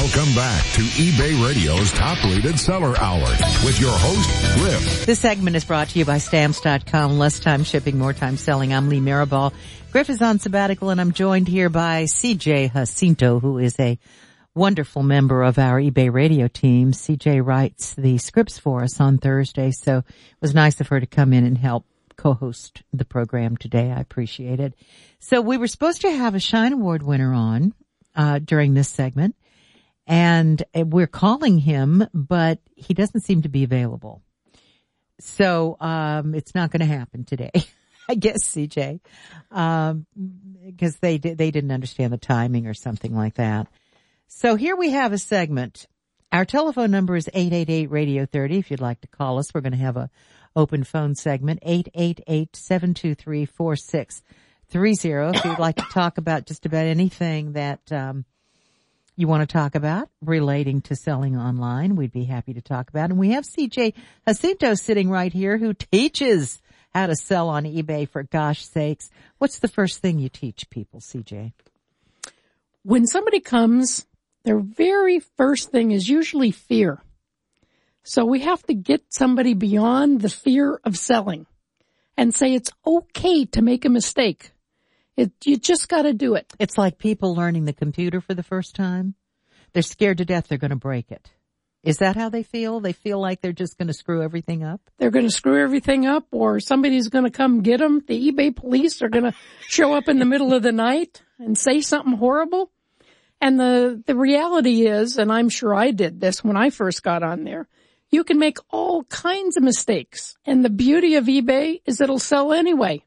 Welcome back to eBay Radio's Top Rated Seller Hour with your host, Griff. This segment is brought to you by Stamps.com. Less time shipping, more time selling. I'm Lee Maribal. Griff is on sabbatical, and I'm joined here by CJ Jacinto, who is a wonderful member of our eBay Radio team. CJ writes the scripts for us on Thursday, so it was nice of her to come in and help co-host the program today. I appreciate it. So we were supposed to have a Shine Award winner on during this segment, and we're calling him, but he doesn't seem to be available. So it's not going to happen today, I guess, CJ, because they didn't understand the timing or something like that. So here we have a segment. Our telephone number is 888-RADIO-30. If you'd like to call us, we're going to have a open phone segment, 888-723-4630. If you'd like to talk about just about anything that you want to talk about relating to selling online, we'd be happy to talk about. And we have CJ Jacinto sitting right here who teaches how to sell on eBay, for gosh sakes. What's the first thing you teach people, CJ? When somebody comes, their very first thing is usually fear. So we have to get somebody beyond the fear of selling and say it's okay to make a mistake. You just got to do it. It's like people learning the computer for the first time. They're scared to death they're going to break it. Is that how they feel? They feel like they're just going to screw everything up? They're going to screw everything up, or somebody's going to come get them. The eBay police are going to show up in the middle of the night and say something horrible. And the reality is, and I'm sure I did this when I first got on there, you can make all kinds of mistakes. And the beauty of eBay is it'll sell anyway.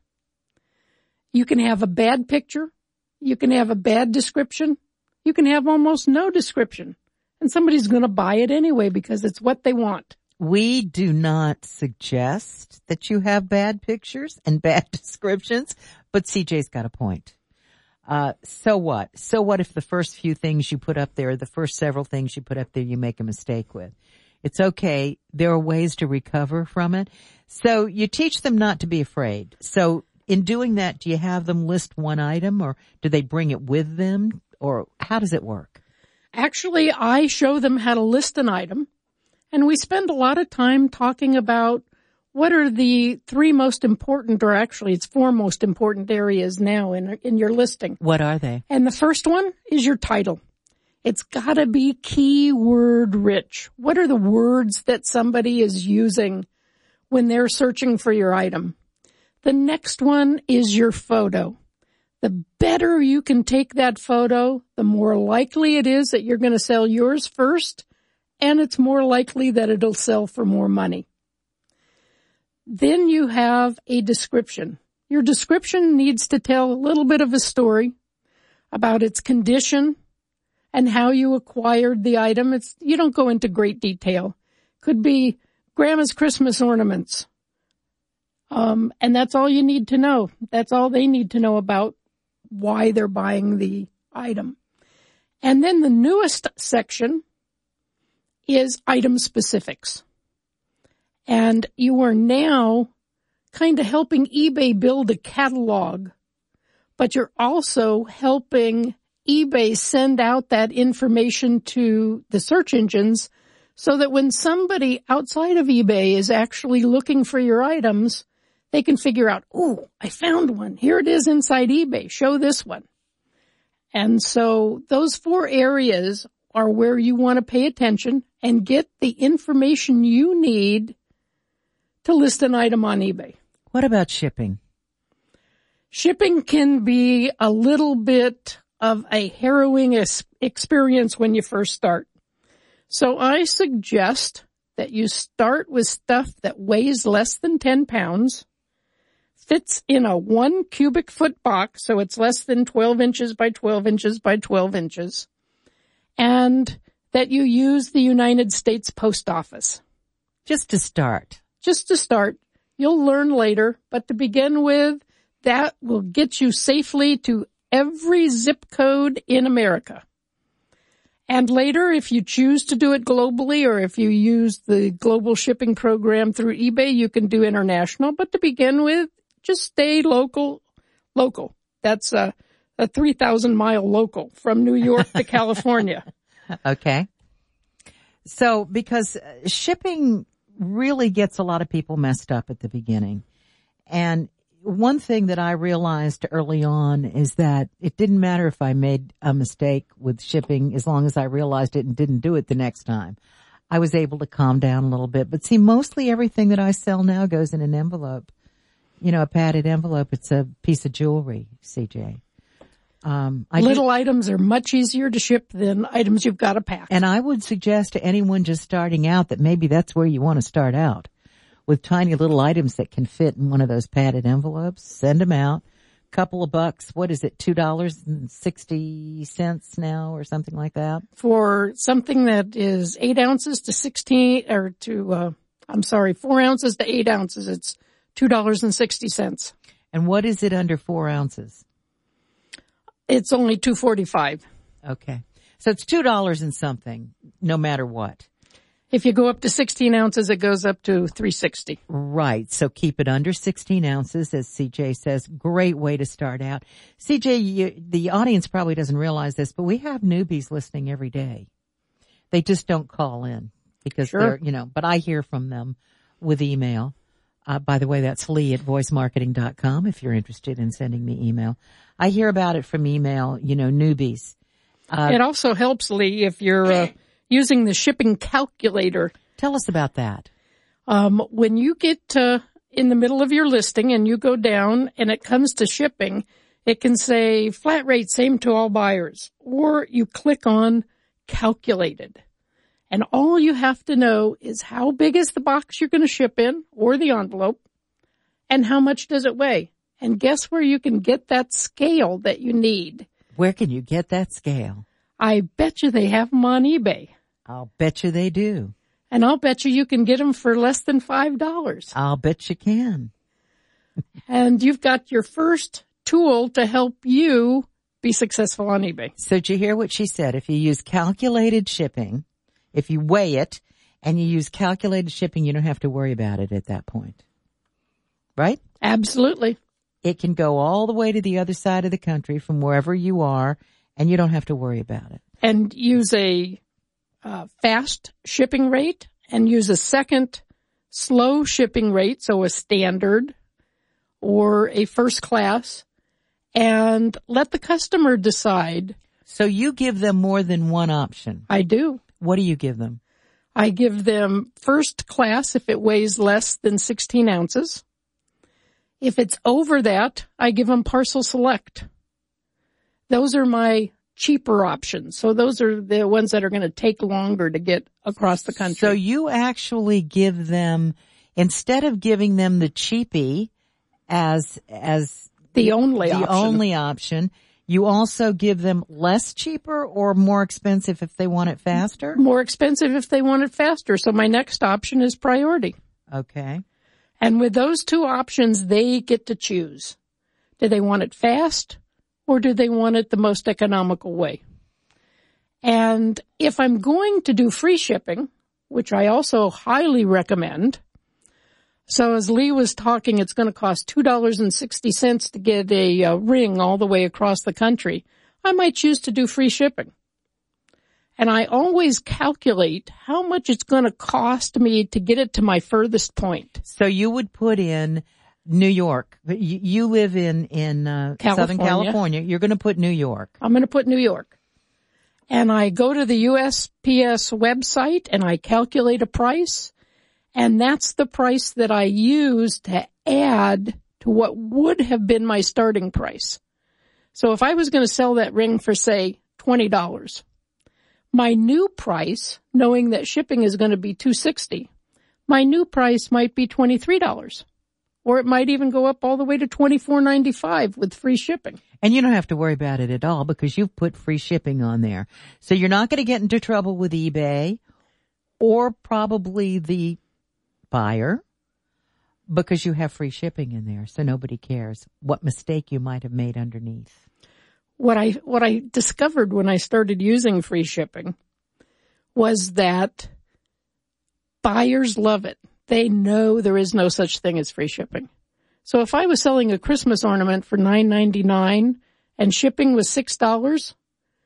You can have a bad picture. You can have a bad description. You can have almost no description. And somebody's going to buy it anyway because it's what they want. We do not suggest that you have bad pictures and bad descriptions, but CJ's got a point. So what? So what if the first few things you put up there, the first several things you put up there, you make a mistake with? It's okay. There are ways to recover from it. So you teach them not to be afraid. So in doing that, do you have them list one item, or do they bring it with them, or how does it work? Actually, I show them how to list an item, and we spend a lot of time talking about what are the three most important, or actually it's four most important areas now in your listing. What are they? And the first one is your title. It's got to be keyword rich. What are the words that somebody is using when they're searching for your item? The next one is your photo. The better you can take that photo, the more likely it is that you're going to sell yours first, and it's more likely that it'll sell for more money. Then you have a description. Your description needs to tell a little bit of a story about its condition and how you acquired the item. You don't go into great detail. Could be Grandma's Christmas ornaments. And that's all you need to know. That's all they need to know about why they're buying the item. And then the newest section is item specifics. And you are now kind of helping eBay build a catalog, but you're also helping eBay send out that information to the search engines so that when somebody outside of eBay is actually looking for your items, they can figure out, oh, I found one. Here it is inside eBay. Show this one. And so those four areas are where you want to pay attention and get the information you need to list an item on eBay. What about shipping? Shipping can be a little bit of a harrowing experience when you first start. So I suggest that you start with stuff that weighs less than 10 pounds, fits in a 1 cubic foot box, so it's less than 12 inches by 12 inches by 12 inches, and that you use the United States Post Office. Just to start. Just to start. You'll learn later, but to begin with, that will get you safely to every zip code in America. And later, if you choose to do it globally, or if you use the global shipping program through eBay, you can do international. But to begin with, just stay local. Local. That's a 3,000-mile local from New York to California. Okay. So, because shipping really gets a lot of people messed up at the beginning. And one thing that I realized early on is that it didn't matter if I made a mistake with shipping as long as I realized it and didn't do it the next time. I was able to calm down a little bit. But see, mostly everything that I sell now goes in an envelope. You know, a padded envelope. It's a piece of jewelry, CJ. Little items are much easier to ship than items you've got to pack. And I would suggest to anyone just starting out that maybe that's where you want to start out, with tiny little items that can fit in one of those padded envelopes. Send them out. Couple of bucks. What is it? $2.60 now or something like that? For something that is 8 ounces to 16 or to, 4 ounces to 8 ounces, it's $2.60. And what is it under 4 ounces? It's only $2.45. Okay. So it's $2 and something, no matter what. If you go up to 16 ounces, it goes up to $3.60. Right. So keep it under 16 ounces, as CJ says. Great way to start out. CJ, the audience probably doesn't realize this, but we have newbies listening every day. They just don't call in because they're, but I hear from them with email. By the way, that's Lee at voicemarketing.com if you're interested in sending me email. I hear about it from email, newbies. It also helps, Lee, if you're using the shipping calculator. Tell us about that. When you get in the middle of your listing and you go down and it comes to shipping, it can say flat rate, same to all buyers, or you click on calculated. And all you have to know is how big is the box you're going to ship in or the envelope and how much does it weigh? And guess where you can get that scale that you need? Where can you get that scale? I bet you they have them on eBay. I'll bet you they do. And I'll bet you can get them for less than $5. I'll bet you can. And you've got your first tool to help you be successful on eBay. So did you hear what she said? If you use calculated shipping, if you weigh it and you use calculated shipping, you don't have to worry about it at that point. Right? Absolutely. It can go all the way to the other side of the country from wherever you are, and you don't have to worry about it. And use a fast shipping rate and use a second slow shipping rate, so a standard or a first class, and let the customer decide. So you give them more than one option. I do. What do you give them? I give them first class if it weighs less than 16 ounces. If it's over that, I give them parcel select. Those are my cheaper options. So those are the ones that are going to take longer to get across the country. So you actually give them, instead of giving them the cheapie as the only option, you also give them less cheaper or more expensive if they want it faster? More expensive if they want it faster. So my next option is priority. Okay. And with those two options, they get to choose. Do they want it fast or do they want it the most economical way? And if I'm going to do free shipping, which I also highly recommend, so as Lee was talking, it's going to cost $2.60 to get a ring all the way across the country. I might choose to do free shipping. And I always calculate how much it's going to cost me to get it to my furthest point. So you would put in New York. You live in Southern California. You're going to put New York. I'm going to put New York. And I go to the USPS website and I calculate a price. And that's the price that I use to add to what would have been my starting price. So if I was going to sell that ring for, say, $20, my new price, knowing that shipping is going to be $2.60, my new price might be $23. Or it might even go up all the way to $24.95 with free shipping. And you don't have to worry about it at all because you've put free shipping on there. So you're not going to get into trouble with eBay or probably the buyer because you have free shipping in there. So nobody cares what mistake you might have made underneath. What I discovered when I started using free shipping was that buyers love it. They know there is no such thing as free shipping. So if I was selling a Christmas ornament for $9.99 and shipping was $6,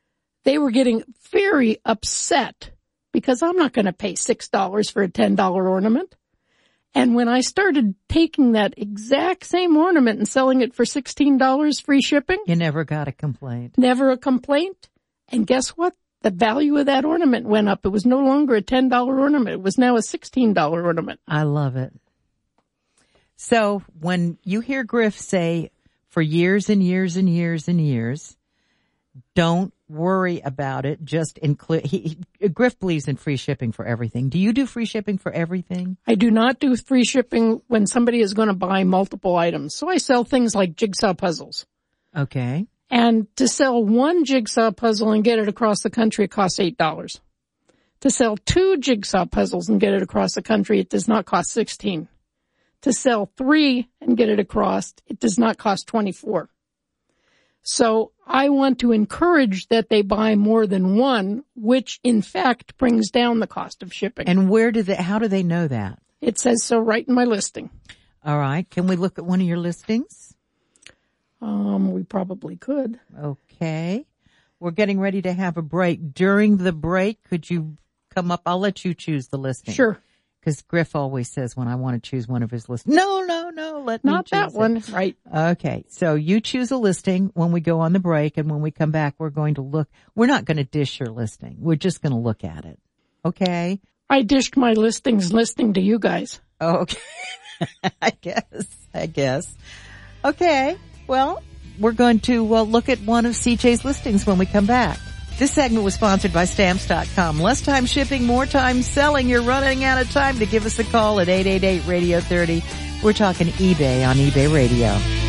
they were getting very upset because I'm not going to pay $6 for a $10 ornament. And when I started taking that exact same ornament and selling it for $16 free shipping. You never got a complaint. Never a complaint. And guess what? The value of that ornament went up. It was no longer a $10 ornament. It was now a $16 ornament. I love it. So when you hear Griff say for years and years and years and years, don't worry about it. Just include, Griff believes in free shipping for everything. Do you do free shipping for everything? I do not do free shipping when somebody is going to buy multiple items. So I sell things like jigsaw puzzles. Okay. And to sell one jigsaw puzzle and get it across the country, it costs $8. To sell 2 jigsaw puzzles and get it across the country, it does not cost $16. To sell 3 and get it across, it does not cost $24. So I want to encourage that they buy more than one, which in fact brings down the cost of shipping. And how do they know that? It says so right in my listing. All right. Can we look at one of your listings? We probably could. Okay. We're getting ready to have a break. During the break, could you come up? I'll let you choose the listing. Sure. Because Griff always says when I want to choose one of his listings, no, let me Not choose that one, it. right. Okay, so you choose a listing when we go on the break, and when we come back, we're going to look. We're not going to dish your listing. We're just going to look at it. Okay? I dished my listings listening to you guys. Oh, okay. I guess. Okay, well, we're going to look at one of CJ's listings when we come back. This segment was sponsored by Stamps.com. Less time shipping, more time selling. You're running out of time to give us a call at 888-RADIO-30. We're talking eBay on eBay Radio.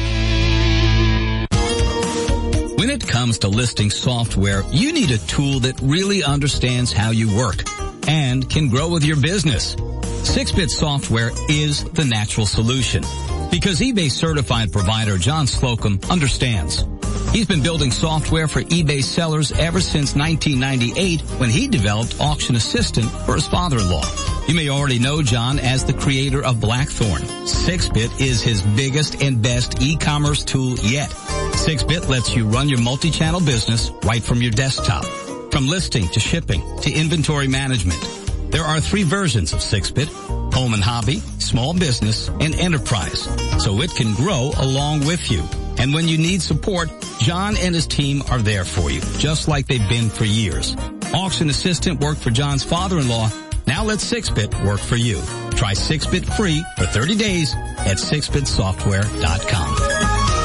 When it comes to listing software, you need a tool that really understands how you work and can grow with your business. 6-Bit Software is the natural solution because eBay certified provider John Slocum understands. He's been building software for eBay sellers ever since 1998 when he developed Auction Assistant for his father-in-law. You may already know John as the creator of Blackthorn. 6-Bit is his biggest and best e-commerce tool yet. 6-Bit lets you run your multi-channel business right from your desktop. From listing to shipping to inventory management. There are 3 versions of 6-Bit, Home and Hobby, Small Business, and Enterprise, so it can grow along with you. And when you need support, John and his team are there for you, just like they've been for years. Auction Assistant worked for John's father-in-law. Now let 6-Bit work for you. Try 6-Bit free for 30 days at 6bitsoftware.com.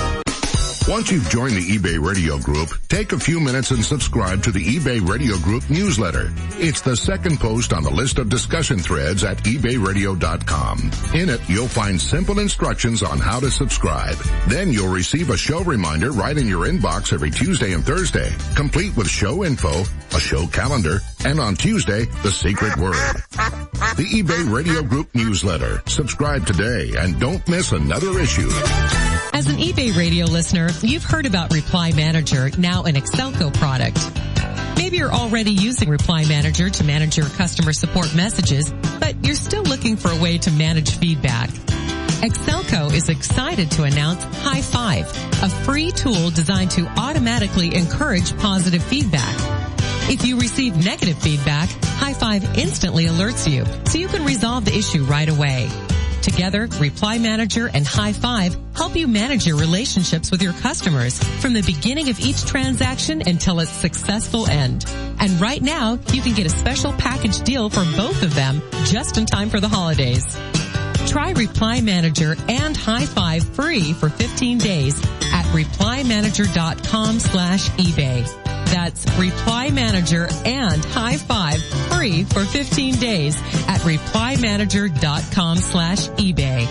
Once you've joined the eBay Radio Group, take a few minutes and subscribe to the eBay Radio Group newsletter. It's the second post on the list of discussion threads at ebayradio.com. In it, you'll find simple instructions on how to subscribe. Then you'll receive a show reminder right in your inbox every Tuesday and Thursday, complete with show info, a show calendar, and on Tuesday, the secret word. The eBay Radio Group newsletter. Subscribe today and don't miss another issue. As an eBay Radio listener, you've heard about Reply Manager, now an Excelco product. Maybe you're already using Reply Manager to manage your customer support messages, but you're still looking for a way to manage feedback. Excelco is excited to announce High Five, a free tool designed to automatically encourage positive feedback. If you receive negative feedback, High Five instantly alerts you, so you can resolve the issue right away. Together, Reply Manager and High Five help you manage your relationships with your customers from the beginning of each transaction until its successful end. And right now, you can get a special package deal for both of them just in time for the holidays. Try Reply Manager and High Five free for 15 days at replymanager.com/eBay. That's Reply Manager and High Five free for 15 days at replymanager.com/eBay.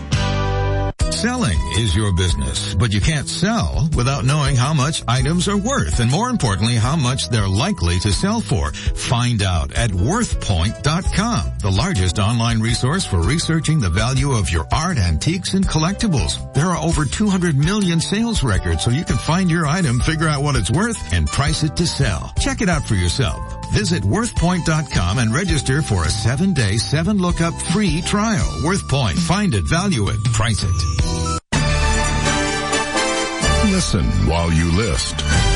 Selling is your business, but you can't sell without knowing how much items are worth and, more importantly, how much they're likely to sell for. Find out at worthpoint.com, the largest online resource for researching the value of your art, antiques, and collectibles. There are over 200 million sales records, so you can find your item, figure out what it's worth, and price it to sell. Check it out for yourself. Visit worthpoint.com and register for a 7-day, 7-lookup free trial. WorthPoint. Find it, value it, price it. Listen while you list.